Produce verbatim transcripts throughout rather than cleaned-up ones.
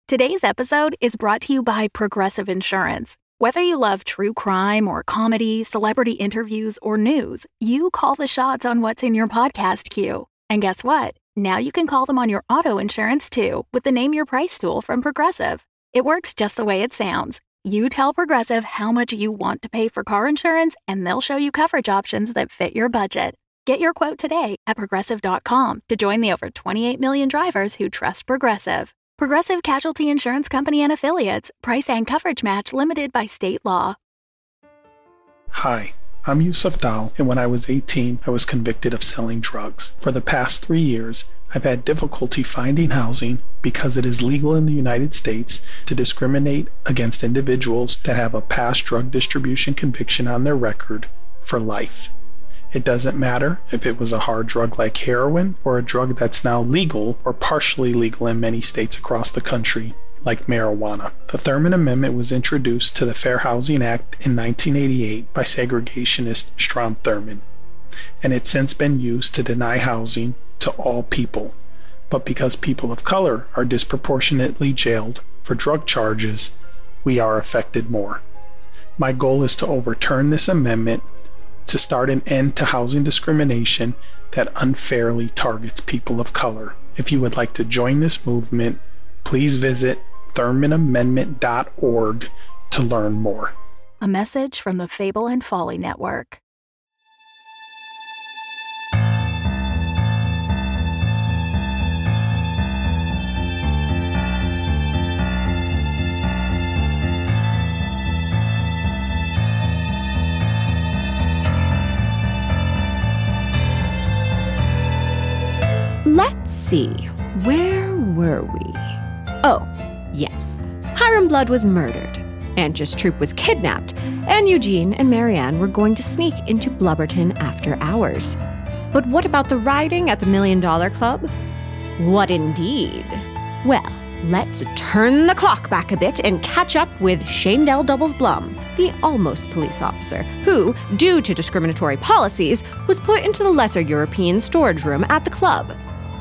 Today's episode is brought to you by Progressive Insurance. Whether you love true crime or comedy, celebrity interviews, or news, you call the shots on what's in your podcast queue. And guess what? Now you can call them on your auto insurance too with the Name Your Price tool from Progressive. It works just the way it sounds. You tell Progressive how much you want to pay for car insurance, and they'll show you coverage options that fit your budget. Get your quote today at progressive dot com to join the over twenty-eight million drivers who trust Progressive. Progressive Casualty Insurance Company and Affiliates. Price and coverage match limited by state law. Hi, I'm Yusuf Dal, and when I was eighteen, I was convicted of selling drugs. For the past three years, I've had difficulty finding housing because it is legal in the United States to discriminate against individuals that have a past drug distribution conviction on their record for life. It doesn't matter if it was a hard drug like heroin or a drug that's now legal or partially legal in many states across the country, like marijuana. The Thurmond Amendment was introduced to the Fair Housing Act in nineteen eighty-eight by segregationist Strom Thurmond, and it's since been used to deny housing to all people. But because people of color are disproportionately jailed for drug charges, we are affected more. My goal is to overturn this amendment to start an end to housing discrimination that unfairly targets people of color. If you would like to join this movement, please visit thurmond amendment dot org to learn more. A message from the Fable and Folly Network. Let's see, where were we? Oh, yes. Hiram Blood was murdered, Antjes Troop was kidnapped, and Eugene and Marianne were going to sneak into Blubberton after hours. But what about the rioting at the Million Dollar Club? What indeed? Well, let's turn the clock back a bit and catch up with Shandell Doubles Blum, the almost police officer, who, due to discriminatory policies, was put into the lesser European storage room at the club.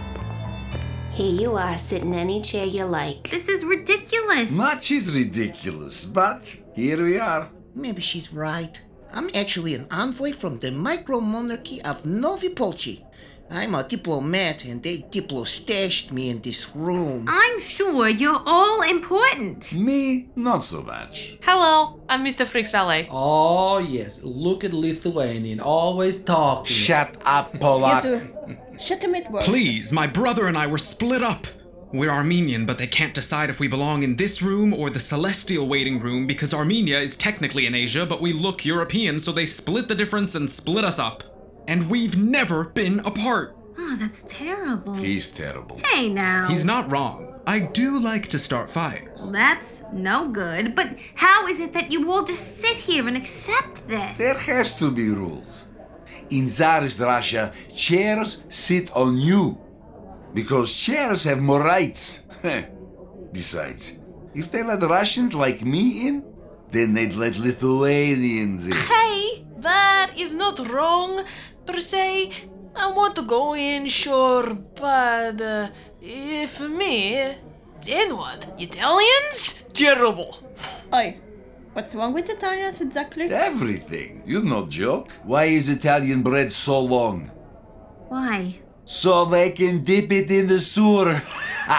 Here you are, sit in any chair you like. This is ridiculous. Much is ridiculous, but here we are. Maybe she's right. I'm actually an envoy from the micro-monarchy of Novi Polchi. I'm a diplomat, and they diplo-stashed me in this room. I'm sure you're all important. Me, not so much. Hello, I'm Mister Freak's valet. Oh, yes. Look at Lithuanian, always talking. Shut up, Polak. You two. Shut him it works. Please, my brother and I were split up. We're Armenian, but they can't decide if we belong in this room or the celestial waiting room because Armenia is technically in Asia, but we look European, so they split the difference and split us up. And we've never been apart. Oh, that's terrible. He's terrible. Hey, now. He's not wrong. I do like to start fires. Well, that's no good. But how is it that you all just sit here and accept this? There has to be rules. In Tsarist Russia, chairs sit on you. Because chairs have more rights. Besides, if they let Russians like me in, then they'd let Lithuanians in. Hey, that is not wrong, per se. I want to go in, sure, but uh, if me, then what? Italians? Terrible. Oi, what's wrong with Italians exactly? Everything. You no joke. Why is Italian bread so long? Why? So they can dip it in the sewer. Oh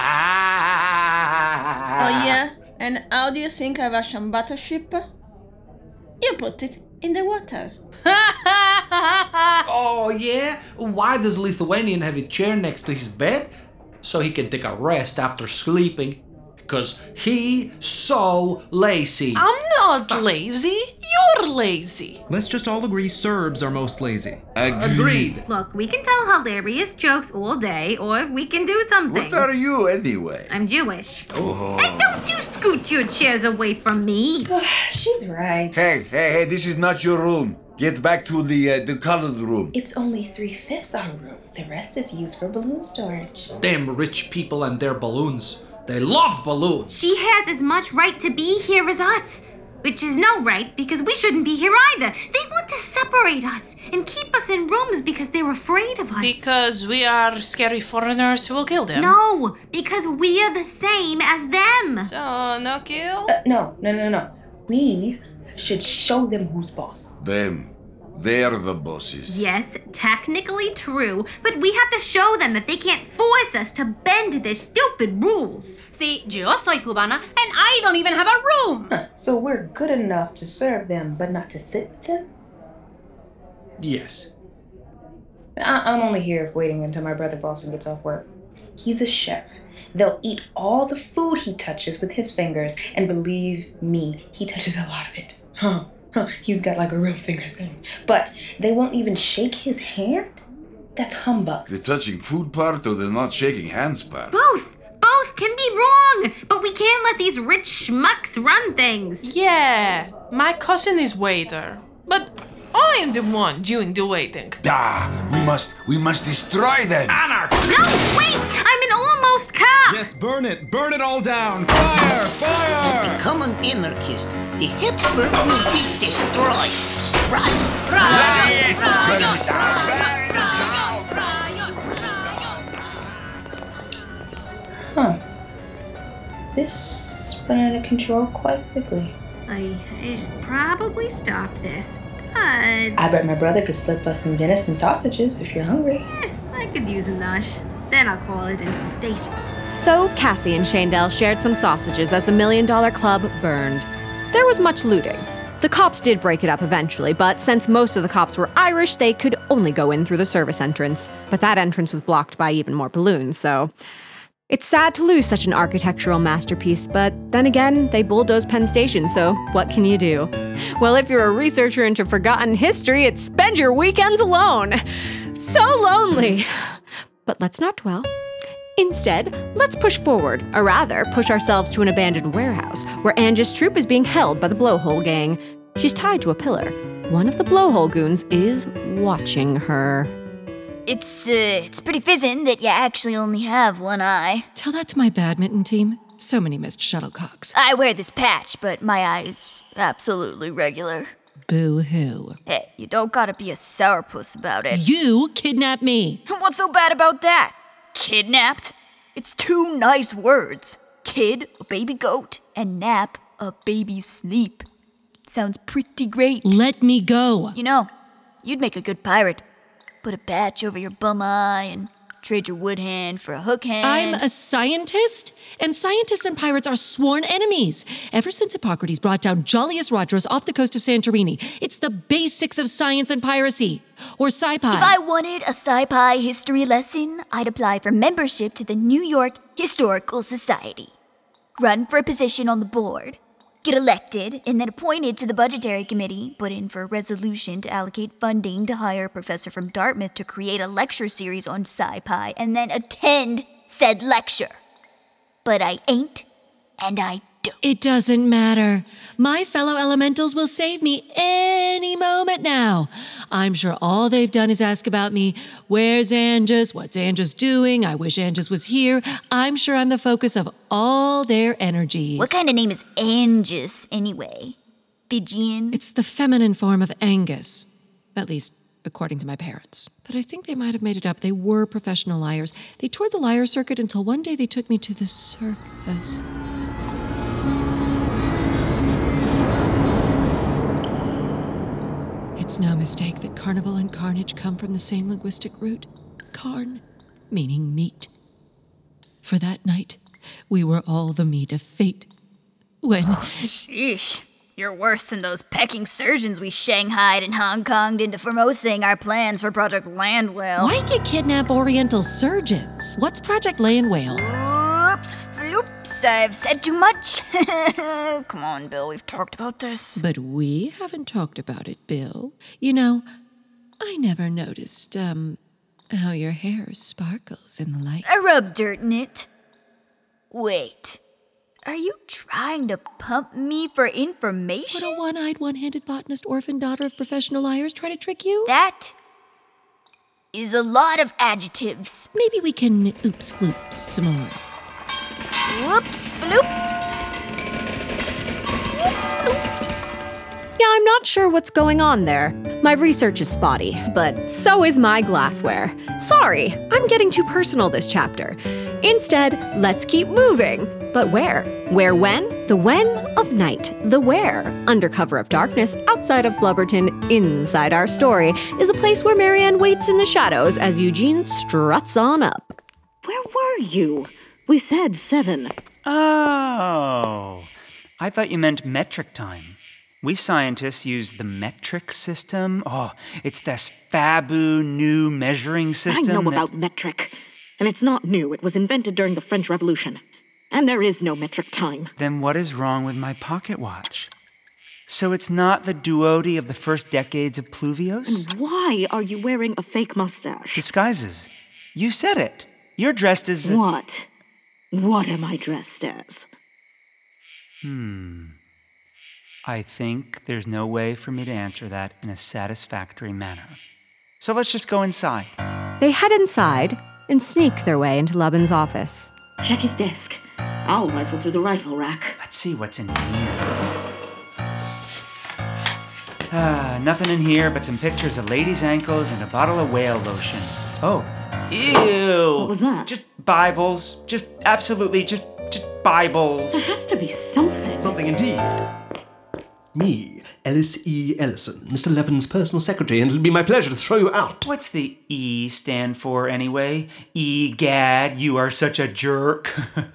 yeah? And how do you sink a Russian battleship? You put it in the water. Oh, yeah? Why does Lithuanian have a chair next to his bed? So he can take a rest after sleeping. Because he so lazy. I'm not lazy. You're lazy. Let's just all agree Serbs are most lazy. Agreed. Look, we can tell hilarious jokes all day, or we can do something. What are you anyway? I'm Jewish. Oh. Hey, don't you scoot your chairs away from me. She's right. Hey, hey, hey, this is not your room. Get back to the uh, the colored room. It's only three-fifths our room. The rest is used for balloon storage. Damn rich people and their balloons. They love balloons. She has as much right to be here as us. Which is no right, because we shouldn't be here either. They want to separate separate us and keep us in rooms because they're afraid of us. Because we are scary foreigners who will kill them. No, because we are the same as them. So, no kill? Uh, no, no, no, no. We should show them who's boss. Them. They're the bosses. Yes, technically true, but we have to show them that they can't force us to bend their stupid rules. See, yo soy cubana, and I don't even have a room! Huh, so we're good enough to serve them, but not to sit with them? Yes. I- I'm only here waiting until my brother Boston gets off work. He's a chef. They'll eat all the food he touches with his fingers, and believe me, he touches a lot of it. Huh. Huh, he's got like a real finger thing. But they won't even shake his hand? That's humbug. The touching food part or the not shaking hands part? Both! Both can be wrong! But we can't let these rich schmucks run things. Yeah, my cousin is waiter. But I am the one doing the waiting. Ah, we must, we must destroy them! Anarchy! No, wait! I'm an almost cop! Yes, burn it! Burn it all down! Fire! Fire! Become an anarchist. The Habsburg will be destroyed. Right. Right. Huh. This went out of control quite quickly. I, I should probably stop this, but... I bet my brother could slip us some venison sausages if you're hungry. Eh, I could use a nush. Then I'll call it into the station. So Cassie and Shandell shared some sausages as the Million Dollar Club burned. There was much looting. The cops did break it up eventually, but since most of the cops were Irish, they could only go in through the service entrance. But that entrance was blocked by even more balloons, so... It's sad to lose such an architectural masterpiece, but then again, they bulldozed Penn Station, so what can you do? Well, if you're a researcher into forgotten history, it's spend your weekends alone. So lonely. But let's not dwell. Instead, let's push forward, or rather, push ourselves to an abandoned warehouse, where Angie's troop is being held by the Blowhole Gang. She's tied to a pillar. One of the Blowhole goons is watching her. It's, uh, it's pretty fizzing that you actually only have one eye. Tell that to my badminton team. So many missed shuttlecocks. I wear this patch, but my eye is absolutely regular. Boo-hoo. Hey, you don't gotta be a sourpuss about it. You kidnapped me. What's so bad about that? Kidnapped? It's two nice words. Kid, a baby goat, and nap, a baby sleep. Sounds pretty great. Let me go. You know, you'd make a good pirate. Put a patch over your bum eye and trade your wood hand for a hook hand. I'm a scientist, and scientists and pirates are sworn enemies. Ever since Hippocrates brought down Jollius Rogers off the coast of Santorini, it's the basics of science and piracy. Or sci-pi. If I wanted a sci-fi history lesson, I'd apply for membership to the New York Historical Society. Run for a position on the board. Get elected, and then appointed to the budgetary committee, put in for a resolution to allocate funding to hire a professor from Dartmouth to create a lecture series on sci-fi, and then attend said lecture. But I ain't, and I don't. It doesn't matter. My fellow elementals will save me any moment now. I'm sure all they've done is ask about me. Where's Angus? What's Angus doing? I wish Angus was here. I'm sure I'm the focus of all their energies. What kind of name is Angus, anyway? Fijian? It's the feminine form of Angus. At least, according to my parents. But I think they might have made it up. They were professional liars. They toured the liar circuit until one day they took me to the circus. It's no mistake that carnival and carnage come from the same linguistic root. Carn, meaning meat. For that night, we were all the meat of fate. When... Oh, sheesh. You're worse than those pecking surgeons we shanghaied and Hong Konged into Formosing our plans for Project Land Whale. Why'd you kidnap Oriental surgeons? What's Project Land Whale? Oops, floops, I've said too much. Come on, Bill, we've talked about this. But we haven't talked about it, Bill. You know, I never noticed, um, how your hair sparkles in the light. I rub dirt in it. Wait, are you trying to pump me for information? Would a one-eyed, one-handed botanist, orphan daughter of professional liars try to trick you? That is a lot of adjectives. Maybe we can oops floops some more. Whoops floops. Whoops floops. Yeah, I'm not Not sure what's going on there. My research is spotty, but so is my glassware. Sorry, I'm getting too personal this chapter. Instead, let's keep moving. But where? Where when? The when of night. The where, under cover of darkness, outside of Blubberton, inside our story, is the place where Marianne waits in the shadows as Eugene struts on up. Where were you? We said seven. Oh, I thought you meant metric time. We scientists use the metric system. Oh, it's this fabu new measuring system. I know that... about metric. And it's not new. It was invented during the French Revolution. And there is no metric time. Then what is wrong with my pocket watch? So it's not the duody of the first decades of Pluvios? And why are you wearing a fake mustache? Disguises. You said it. You're dressed as... A... What? What am I dressed as? Hmm... I think there's no way for me to answer that in a satisfactory manner. So let's just go inside. They head inside and sneak their way into Lubin's office. Check his desk. I'll rifle through the rifle rack. Let's see what's in here. Ah, nothing in here but some pictures of ladies' ankles and a bottle of whale lotion. Oh, ew! What was that? Just Bibles. Just absolutely, just, just Bibles. There has to be something. Something indeed. Me, Ellis E. Ellison, Mister Levin's personal secretary, and it'll be my pleasure to throw you out. What's the E stand for, anyway? E-gad, you are such a jerk.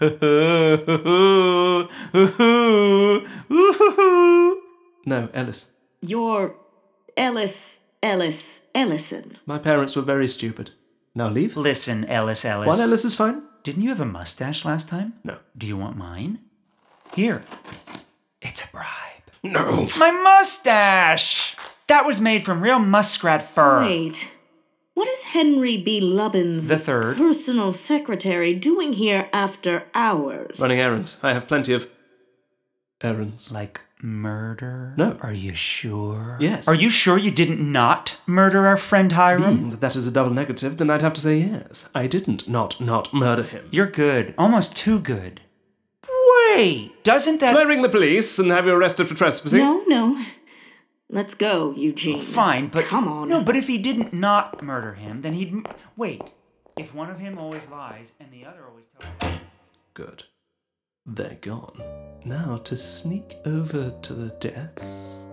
No, Ellis. You're Ellis, Ellis, Ellison. My parents were very stupid. Now leave. Listen, Ellis, Ellis. One Ellis is fine. Didn't you have a mustache last time? No. Do you want mine? Here. It's a bribe. No. My mustache! That was made from real muskrat fur. Wait. What is Henry B. Lubbins, the third, personal secretary, doing here after hours? Running errands. I have plenty of errands. Like murder? No. Are you sure? Yes. Are you sure you didn't not murder our friend Hiram? Being that that is a double negative, then I'd have to say yes. I didn't not not murder him. You're good. Almost too good. Wait, doesn't that... Shall I ring the police and have you arrested for trespassing? No, no. Let's go, Eugene. Oh, fine, but... Come on. No, but if he didn't not murder him, then he'd... M- Wait, if one of him always lies and the other always tells... Good. They're gone. Now to sneak over to the desk...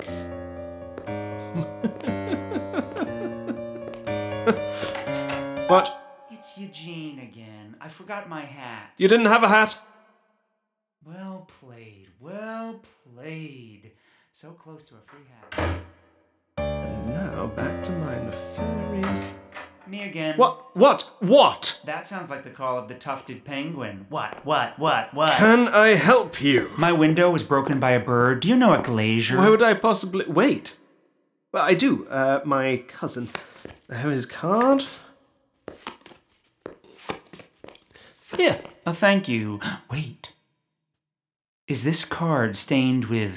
What? It's Eugene again. I forgot my hat. You didn't have a hat? Well played, well played. So close to a free hat. And now back to my nefarious... Me again. What? What? What? That sounds like the call of the tufted penguin. What? What? What? What? Can I help you? My window was broken by a bird. Do you know a glazier? Why would I possibly... Wait. Well, I do. Uh, my cousin. I have his card. Here. Oh, thank you. Wait. Is this card stained with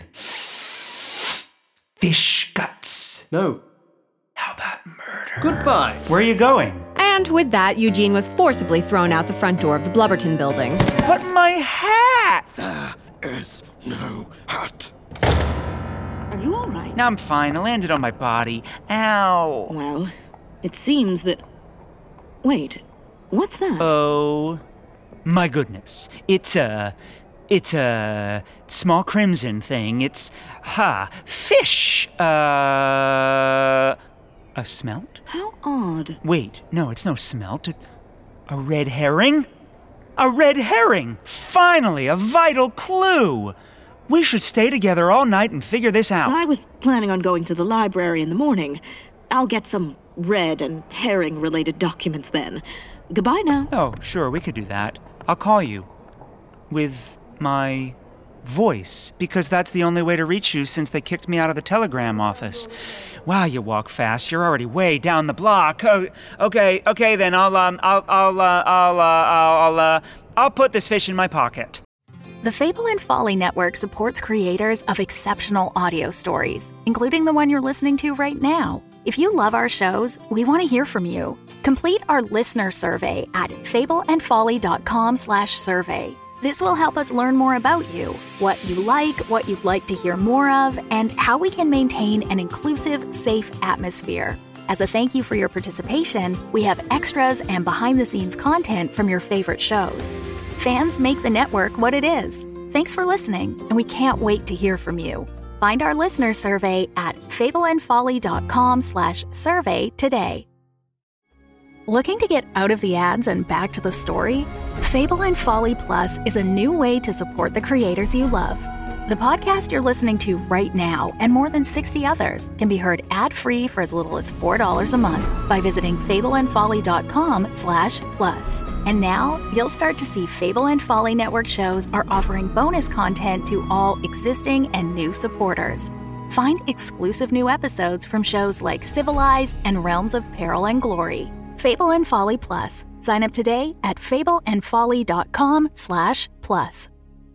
fish guts? No. How about murder? Goodbye. Where are you going? And with that, Eugene was forcibly thrown out the front door of the Blubberton building. But my hat! There is no hat. Are you all right? No, I'm fine. I landed on my body. Ow. Well, it seems that... Wait, what's that? Oh, my goodness. It's a... It's a small crimson thing. It's, ha, fish. Uh, a smelt? How odd. Wait, no, it's no smelt. It, a red herring? A red herring! Finally, a vital clue! We should stay together all night and figure this out. I was planning on going to the library in the morning. I'll get some red and herring-related documents then. Goodbye now. Oh, sure, we could do that. I'll call you. With... my voice, because that's the only way to reach you since they kicked me out of the telegram office. Wow, you walk fast. You're already way down the block. Oh, okay, okay, then I'll um, I'll I'll uh, I'll uh, I'll uh, I'll put this fish in my pocket. The Fable and Folly Network supports creators of exceptional audio stories, including the one you're listening to right now. If you love our shows, we want to hear from you. Complete our listener survey at fableandfolly.com slash survey. This will help us learn more about you, what you like, what you'd like to hear more of, and how we can maintain an inclusive, safe atmosphere. As a thank you for your participation, we have extras and behind-the-scenes content from your favorite shows. Fans make the network what it is. Thanks for listening, and we can't wait to hear from you. Find our listener survey at fableandfolly.com slash survey today. Looking to get out of the ads and back to the story? Fable and Folly Plus is a new way to support the creators you love. The podcast you're listening to right now and more than sixty others can be heard ad-free for as little as four dollars a month by visiting fableandfolly.com slash plus. And now you'll start to see Fable and Folly Network shows are offering bonus content to all existing and new supporters. Find exclusive new episodes from shows like Civilized and Realms of Peril and Glory. Fable and Folly Plus. Sign up today at fableandfolly.com slash plus.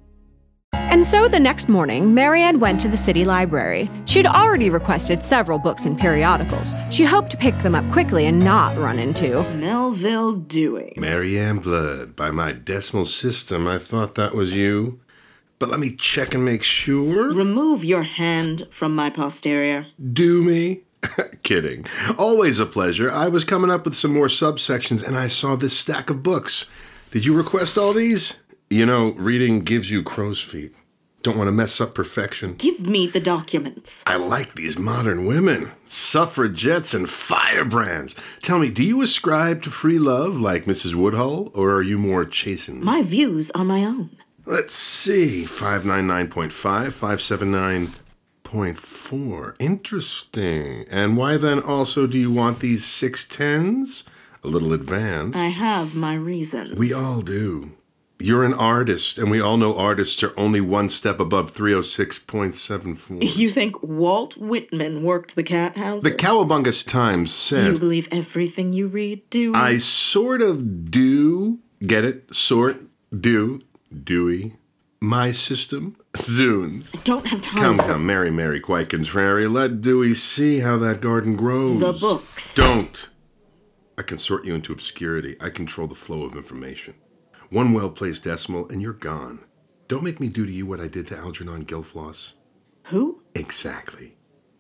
And so the next morning, Marianne went to the city library. She'd already requested several books and periodicals. She hoped to pick them up quickly and not run into Melville Dewey. Marianne Blood. By my decimal system, I thought that was you. But let me check and make sure. Remove your hand from my posterior. Do me? Kidding. Always a pleasure. I was coming up with some more subsections and I saw this stack of books. Did you request all these? You know, reading gives you crow's feet. Don't want to mess up perfection. Give me the documents. I like these modern women. Suffragettes and firebrands. Tell me, do you ascribe to free love like Missus Woodhull, or are you more chastened? My views are my own. Let's see. five ninety-nine point five, five seventy-nine point four. Interesting. And why then also do you want these six tens? A little advanced. I have my reasons. We all do. You're an artist, and we all know artists are only one step above three oh six point seven four. You think Walt Whitman worked the cat houses? The Cowabunga Times said... Do you believe everything you read, Dewey? I sort of do. Get it? Sort, do, Dewey. My system? Zoons. I don't have time Come, for... come, Mary, Mary, quite contrary. Let Dewey see how that garden grows. The books. Don't. I can sort you into obscurity. I control the flow of information. One well-placed decimal, and you're gone. Don't make me do to you what I did to Algernon Gilfloss. Who? Exactly.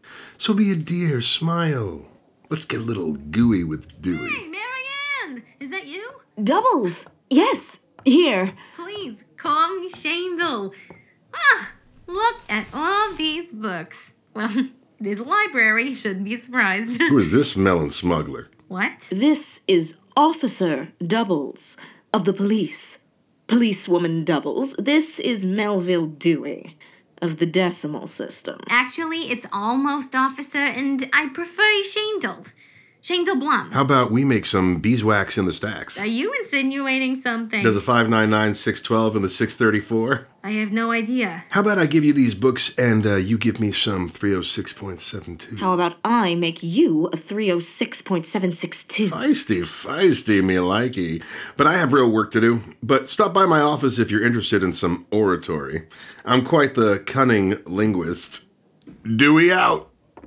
So be a dear, smile. Let's get a little gooey with Dewey. Hey, Marianne! Is that you? Doubles! Yes! Here. Please, call me Shandel. Ah, look at all these books. Well, it is a library, shouldn't be surprised. Who is this melon smuggler? What? This is Officer Doubles of the police. Policewoman Doubles. This is Melville Dewey of the decimal system. Actually, it's almost Officer, and I prefer Shandel. Shandel Blum. How about we make some beeswax in the stacks? Are you insinuating something? Does a five ninety-nine, six twelve, and the six thirty-four? I have no idea. How about I give you these books and uh, you give me some three oh six point seven two? How about I make you a three oh six point seven six two? Feisty, feisty, me likey. But I have real work to do. But stop by my office if you're interested in some oratory. I'm quite the cunning linguist. Dewey out!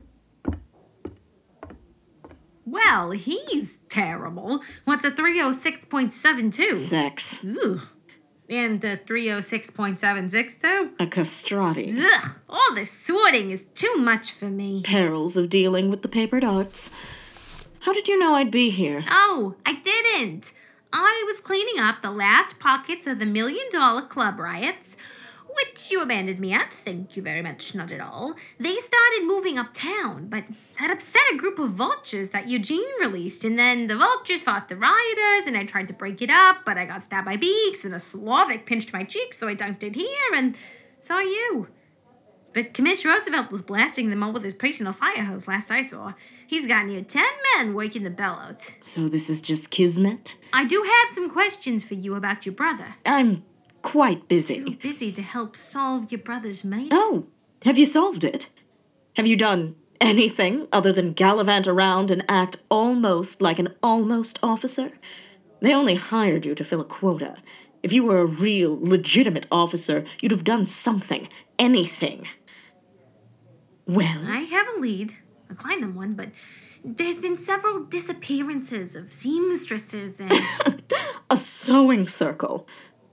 Well, he's terrible. What's a three oh six point seven two? Sex. Ugh. And a three oh six point seven six two? A castrati. Ugh. All this sorting is too much for me. Perils of dealing with the papered arts. How did you know I'd be here? Oh, I didn't. I was cleaning up the last pockets of the Million Dollar Club riots, which you abandoned me at. Thank you very much, not at all. They started moving uptown, but that upset a group of vultures that Eugene released, and then the vultures fought the rioters, and I tried to break it up, but I got stabbed by beaks, and a Slavic pinched my cheek, so I dunked it here, and saw you. But Commissioner Roosevelt was blasting them all with his personal fire hose last I saw. He's got near ten men working the bellows. So this is just kismet? I do have some questions for you about your brother. I'm quite busy. Too busy to help solve your brother's murder? Oh, have you solved it? Have you done anything other than gallivant around and act almost like an almost officer? They only hired you to fill a quota. If you were a real, legitimate officer, you'd have done something, anything. Well? I have a lead, a platinum one, but there's been several disappearances of seamstresses and... A sewing circle.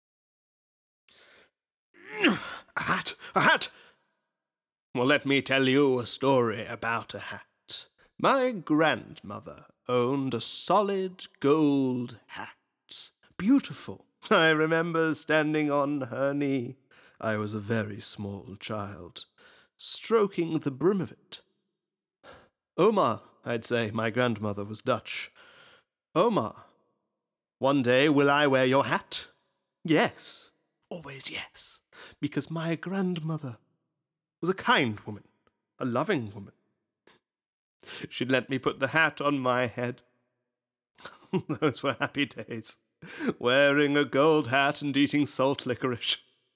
A hat! Well, let me tell you a story about a hat. My grandmother owned a solid gold hat. Beautiful. I remember standing on her knee. I was a very small child, stroking the brim of it. Omar, I'd say, my grandmother was Dutch. Omar, one day will I wear your hat? Yes, always yes, because my grandmother was a kind woman, a loving woman. She'd let me put the hat on my head. Those were happy days, wearing a gold hat and eating salt licorice.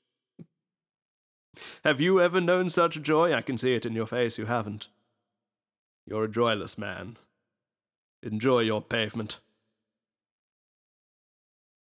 Have you ever known such joy? I can see it in your face, you haven't. You're a joyless man. Enjoy your pavement.